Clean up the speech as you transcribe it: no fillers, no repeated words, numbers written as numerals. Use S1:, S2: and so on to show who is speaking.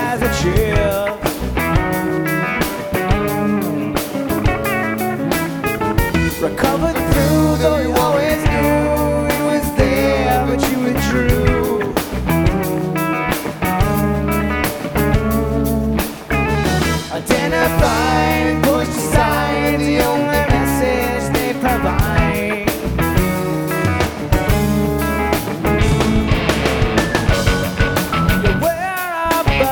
S1: as a chill. Recovered through, though you always knew it was there, but you withdrew. Identified